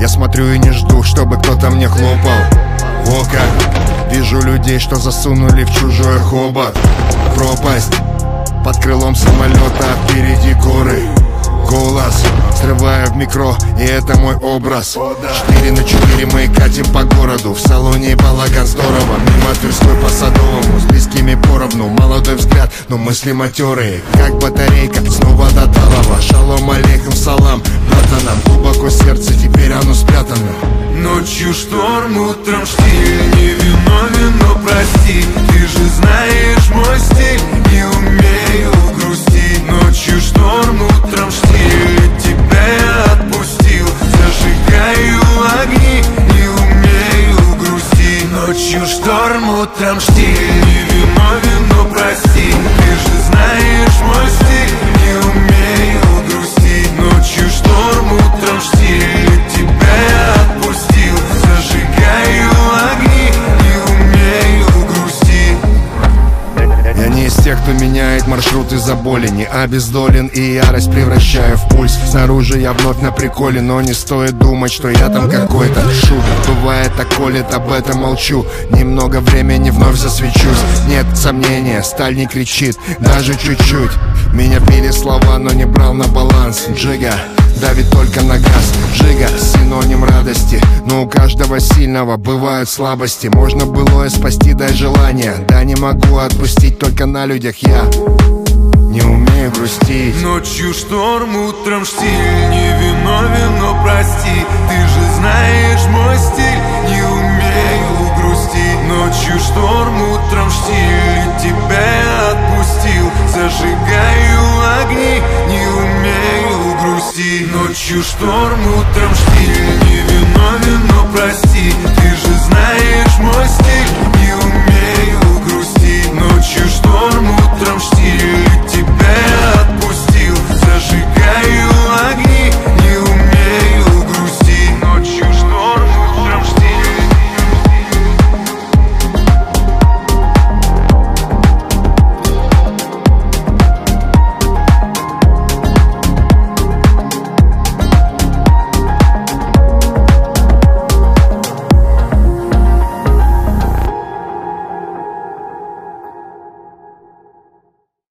Я смотрю и не жду, чтобы кто-то мне хлопал. О как! Вижу людей, что засунули в чужой хобот. Пропасть под крылом самолета, а впереди горы. Голос срываю в микро, и это мой образ. 4×4 мы катим по городу. В салоне балаган здорово. Мимо Тверской по Садовому, с близкими поровну. Молодой взгляд, но мысли матерые, как батарейка, снова до талого. Шалом алейкум салам, братанам. Глубоко сердце, теперь оно спрятано. Ночью шторм, утром штиль. Не виновен, но прости. Ты же знаешь мой стиль. Не умею грустить. Ночью шторм, утром штиль. Тебя я отпустил. Зажигаю огни. Не умею грустить. Ночью шторм, утром штиль. Не виновен, но прости. Ты же знаешь мой стиль. Не умею грустить. Ночью шторм, утром штиль. Тебя я отпустил. Зажигаю огни. Не умею грустить. Я не из тех, кто меняет маршрут из-за боли. Не обездолен и ярость превращаю в пульс. Снаружи я вновь на приколе, но не стоит думать, что я там какой-то шут. Бывает так колет, об этом молчу. Немного времени вновь засвечусь. Нет сомнения, сталь не кричит, даже чуть-чуть. Меня били слова, но не брал на баланс. Джига давит только на газ. Джига — синоним радости, но у каждого сильного бывают слабости. Можно былое спасти, дай желание. Да не могу отпустить, только на людях я не умею грустить. Ночью шторм, утром штиль. Не виновен, но прости. Ты же знаешь мой стиль. Не умею грустить. Ночью шторм, утром штиль. Тебя я отпустил. Зажигаю огни. Не умею грустить. Ночью шторм, утром штиль. Не виновен, но прости. Ты же знаешь мой стиль. Не умею грустить. Ночью шторм, утром штиль.